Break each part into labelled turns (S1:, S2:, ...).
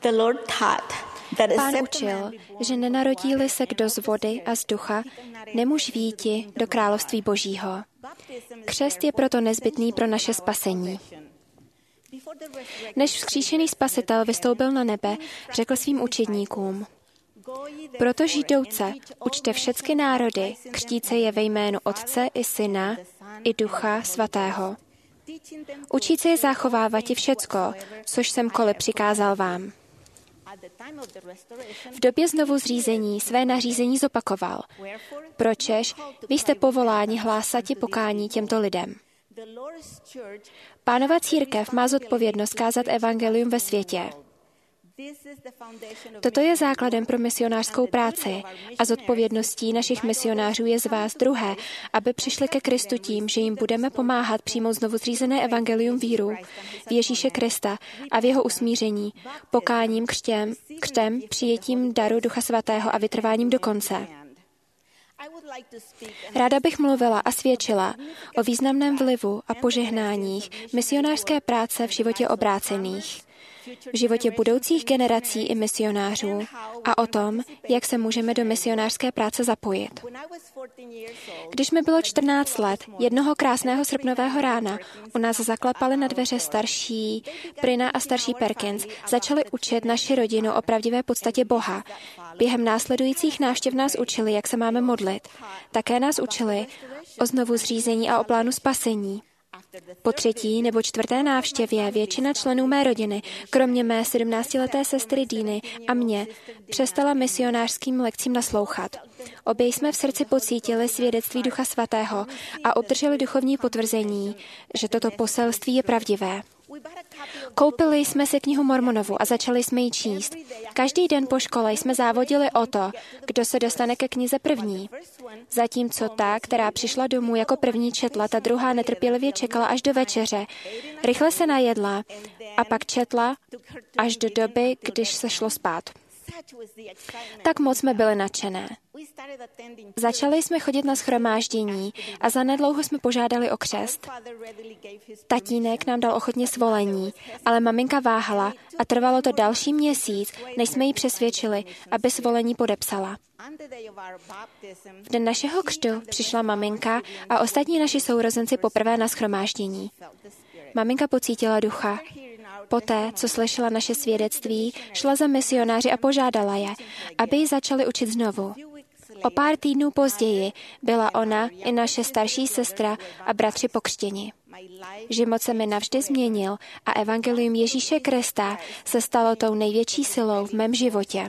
S1: Pán učil, že nenarodí-li se kdo z vody a z ducha, nemůže výjti do království Božího. Křest je proto nezbytný pro naše spasení. Než vzkříšený Spasitel vystoupil na nebe, řekl svým učedníkům: Proto židouce, učte všechny národy, křtíce je ve jménu Otce i Syna i Ducha Svatého. Učíce je zachovávat i všecko, což jsem přikázal vám. V době znovu zřízení své nařízení zopakoval. Pročež vy jste povoláni hlásati pokání těmto lidem. Pánova církev má zodpovědnost kázat evangelium ve světě. Toto je základem pro misionářskou práci a zodpovědností našich misionářů je z vás druhé, aby přišli ke Kristu tím, že jim budeme pomáhat přijmout znovu zřízené evangelium víru v Ježíše Krista a v jeho usmíření, pokáním, křtem, přijetím daru Ducha Svatého a vytrváním do konce. Ráda bych mluvila a svědčila o významném vlivu a požehnáních misionářské práce v životě obrácených, v životě budoucích generací i misionářů a o tom, jak se můžeme do misionářské práce zapojit. Když mi bylo 14 let, jednoho krásného srpnového rána u nás zaklapali na dveře starší Prina a starší Perkins, začali učit naši rodinu o pravdivé podstatě Boha. Během následujících návštěv nás učili, jak se máme modlit. Také nás učili o znovu zřízení a o plánu spasení. Po 3. nebo 4. návštěvě většina členů mé rodiny, kromě mé 17leté sestry Diny a mě, přestala misionářským lekcím naslouchat. Obě jsme v srdci pocítili svědectví Ducha Svatého a obdrželi duchovní potvrzení, že toto poselství je pravdivé. Koupili jsme si knihu Mormonovu a začali jsme ji číst. Každý den po škole jsme závodili o to, kdo se dostane ke knize první. Zatímco ta, která přišla domů jako první četla, ta druhá netrpělivě čekala až do večeře. Rychle se najedla a pak četla až do doby, když se šlo spát. Tak moc jsme byli nadšené. Začali jsme chodit na shromáždění a zanedlouho jsme požádali o křest. Tatínek nám dal ochotně svolení, ale maminka váhala a trvalo to další měsíc, než jsme ji přesvědčili, aby svolení podepsala. V den našeho křtu přišla maminka a ostatní naši sourozenci poprvé na shromáždění. Maminka pocítila ducha. Poté, co slyšela naše svědectví, šla za misionáři a požádala je, aby ji začali učit znovu. O pár týdnů později byla ona i naše starší sestra a bratři pokřtěni. Život se mi navždy změnil a evangelium Ježíše Krista se stalo tou největší silou v mém životě.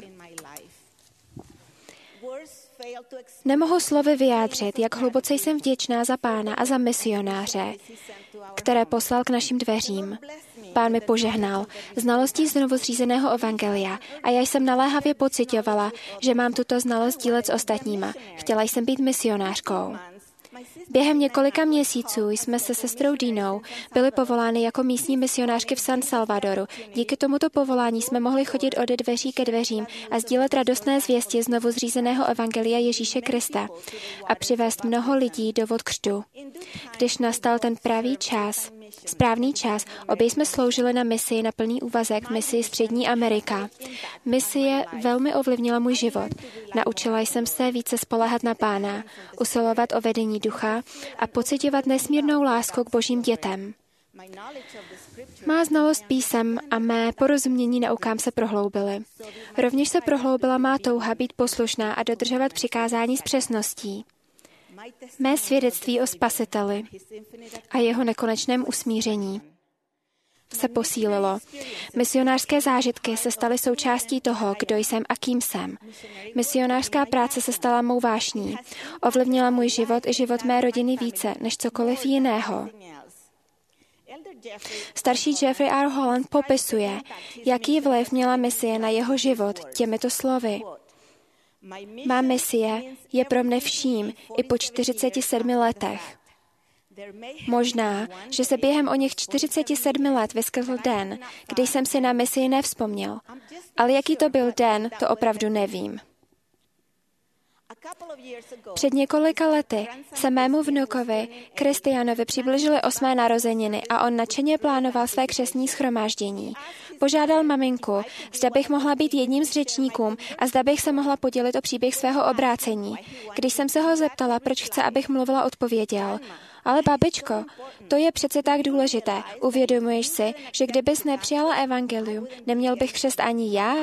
S1: Nemohu slovy vyjádřit, jak hluboce jsem vděčná za Pána a za misionáře, které poslal k našim dveřím. Pán mi požehnal znalostí znovu zřízeného evangelia a já jsem naléhavě pociťovala, že mám tuto znalost dílet s ostatníma. Chtěla jsem být misionářkou. Během několika měsíců jsme se sestrou Dinou byli povolány jako místní misionářky v San Salvadoru. Díky tomuto povolání jsme mohli chodit ode dveří ke dveřím a sdílet radostné zvěsti znovu zřízeného evangelia Ježíše Krista a přivést mnoho lidí do vod křtu. Když nastal ten správný čas, obě jsme sloužili na misi na plný úvazek v misi Střední Amerika. Misie velmi ovlivnila můj život. Naučila jsem se více spoléhat na Pána, usilovat o vedení ducha a pociťovat nesmírnou lásku k božím dětem. Má znalost písem a mé porozumění naukám se prohloubily. Rovněž se prohloubila má touha být poslušná a dodržovat přikázání s přesností. Mé svědectví o Spasiteli a jeho nekonečném usmíření se posílilo. Misionářské zážitky se staly součástí toho, kdo jsem a kým jsem. Misionářská práce se stala mou vášní. Ovlivnila můj život i život mé rodiny více než cokoliv jiného. Starší Jeffrey R. Holland popisuje, jaký vliv měla misie na jeho život těmito slovy. Má misie je pro mne vším i po 47 letech. Možná, že se během o něch 47 let vyskytl den, kdy jsem si na misii nevzpomněl. Ale jaký to byl den, to opravdu nevím. Před několika lety se mému vnukovi Kristianovi přiblížily 8. narozeniny a on nadšeně plánoval své křestní shromáždění. Požádal maminku, zda bych mohla být jedním z řečníků a zda bych se mohla podělit o příběh svého obrácení. Když jsem se ho zeptala, proč chce, abych mluvila, odpověděl: ale babičko, to je přece tak důležité. Uvědomuješ si, že kdybys nepřijala evangelium, neměl bych křest ani já?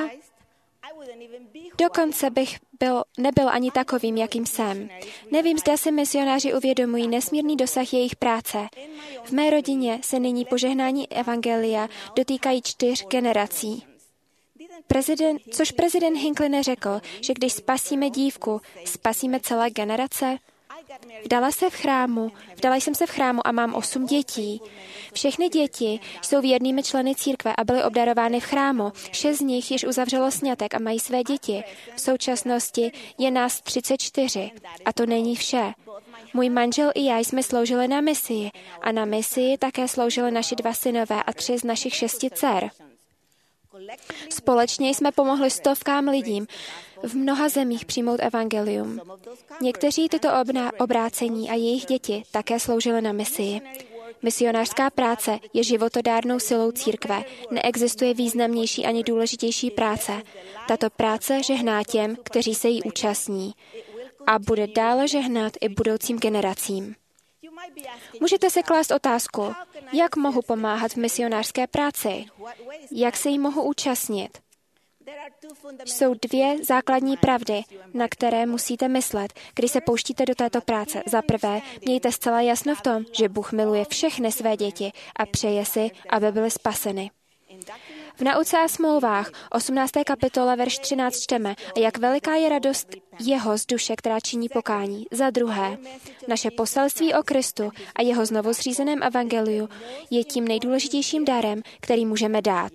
S1: Dokonce bych nebyl ani takovým, jakým jsem. Nevím, zda si misionáři uvědomují nesmírný dosah jejich práce. V mé rodině se nyní požehnání evangelia dotýkají 4 generací. Prezident Hinckley neřekl, že když spasíme dívku, spasíme celé generace? Vdala jsem se v chrámu a mám 8 dětí. Všechny děti jsou věrnými členy církve a byly obdarovány v chrámu. 6 z nich již uzavřelo sňatek a mají své děti. V současnosti je nás 34 a to není vše. Můj manžel i já jsme sloužili na misii a na misii také sloužili naši 2 synové a 3 z našich 6 dcer. Společně jsme pomohli stovkám lidím v mnoha zemích přijmout evangelium. Někteří tyto obrácení a jejich děti také sloužili na misii. Misionářská práce je životodárnou silou církve. Neexistuje významnější ani důležitější práce. Tato práce žehná těm, kteří se jí účastní. A bude dále žehnat i budoucím generacím. Můžete se klást otázku, jak mohu pomáhat v misionářské práci? Jak se jí mohu účastnit? Jsou 2 základní pravdy, na které musíte myslet, když se pouštíte do této práce. Za prvé, mějte zcela jasno v tom, že Bůh miluje všechny své děti a přeje si, aby byly spaseny. V Nauce a smlouvách 18. kapitole verš 13 čteme, a jak veliká je radost jeho z duše, která činí pokání. Za druhé, naše poselství o Kristu a jeho znovu zřízeném evangeliu je tím nejdůležitějším darem, který můžeme dát.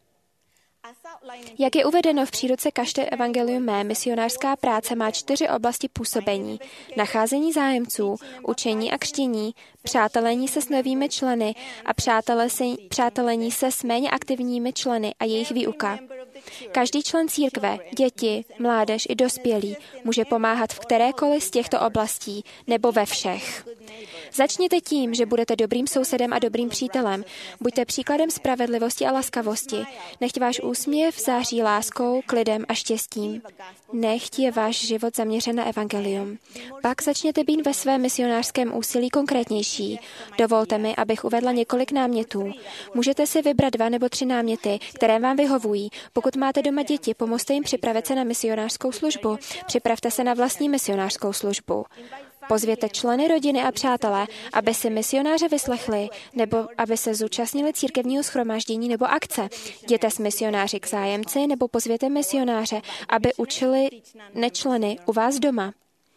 S1: Jak je uvedeno v příruce Kažte evangelium mé, misionářská práce má 4 oblasti působení. Nacházení zájemců, učení a křtění, přátelení se s novými členy a přátelení se s méně aktivními členy a jejich výuka. Každý člen církve, děti, mládež i dospělí může pomáhat v kterékoliv z těchto oblastí nebo ve všech. Začněte tím, že budete dobrým sousedem a dobrým přítelem. Buďte příkladem spravedlivosti a laskavosti. Nechť váš úsměv září láskou, klidem a štěstím. Nechť je váš život zaměřen na evangelium. Pak začněte být ve svém misionářském úsilí konkrétnější. Dovolte mi, abych uvedla několik námětů. Můžete si vybrat 2 nebo 3 náměty, které vám vyhovují. Pokud máte doma děti, pomozte jim připravit se na misionářskou službu. Připravte se na vlastní misionářskou službu. Pozvěte členy rodiny a přátelé, aby si misionáře vyslechli, nebo aby se zúčastnili církevního shromáždění nebo akce. Jděte s misionáři k zájemci, nebo pozvěte misionáře, aby učili nečleny u vás doma.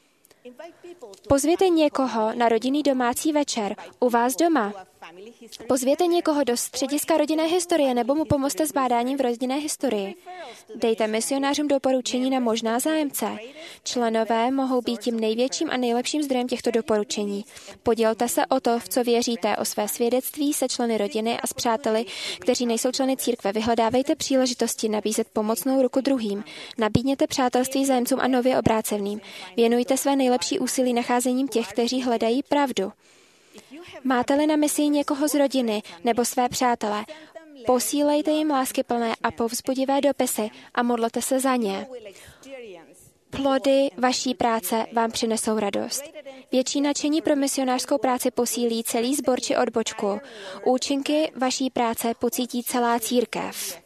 S1: Pozvěte někoho na rodinný domácí večer u vás doma. Pozvěte někoho do střediska rodinné historie nebo mu pomozte s bádáním v rodinné historii. Dejte misionářům doporučení na možná zájemce. Členové mohou být tím největším a nejlepším zdrojem těchto doporučení. Podělte se o to, v co věříte, o své svědectví se členy rodiny a s přáteli, kteří nejsou členy církve. Vyhledávejte příležitosti nabízet pomocnou ruku druhým. Nabídněte přátelství zájemcům a nově obráceným. Věnujte své nejlepší úsilí nacházením těch, kteří hledají pravdu. Máte-li na misii někoho z rodiny nebo své přátele, posílejte jim láskyplné a povzbudivé dopisy a modlete se za ně. Plody vaší práce vám přinesou radost. Větší nadšení pro misionářskou práci posílí celý sbor či odbočku. Účinky vaší práce pocítí celá církev.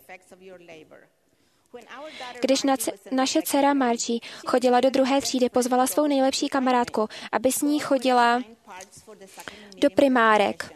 S1: Když naše dcera Margie chodila do 2. třídy, pozvala svou nejlepší kamarádku, aby s ní chodila do primárek.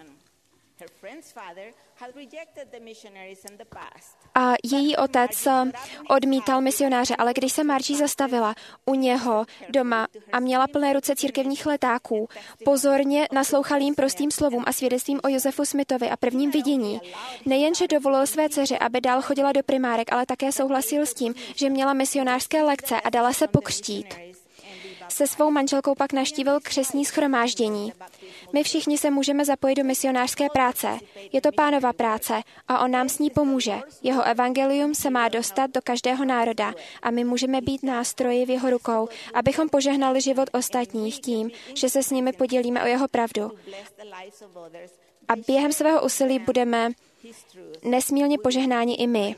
S1: A její otec odmítal misionáře, ale když se Margie zastavila u něho doma a měla plné ruce církevních letáků, pozorně naslouchal jim prostým slovům a svědectvím o Josefu Smithovi a prvním vidění. Nejenže dovolil své dceři, aby dál chodila do primárek, ale také souhlasil s tím, že měla misionářské lekce a dala se pokřtít. se svou manželkou pak navštívil křestní shromáždění. My všichni se můžeme zapojit do misionářské práce. Je to Pánova práce a on nám s ní pomůže. Jeho evangelium se má dostat do každého národa a my můžeme být nástroji v jeho rukou, abychom požehnali život ostatních tím, že se s nimi podělíme o jeho pravdu. A během svého úsilí budeme nesmírně požehnáni i my.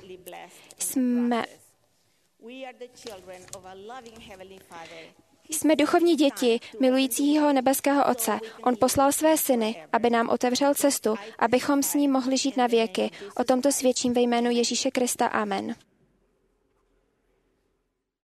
S1: Jsme duchovní děti milujícího nebeského Otce. On poslal své syny, aby nám otevřel cestu, abychom s ním mohli žít na věky. O tomto svědčím ve jménu Ježíše Krista. Amen.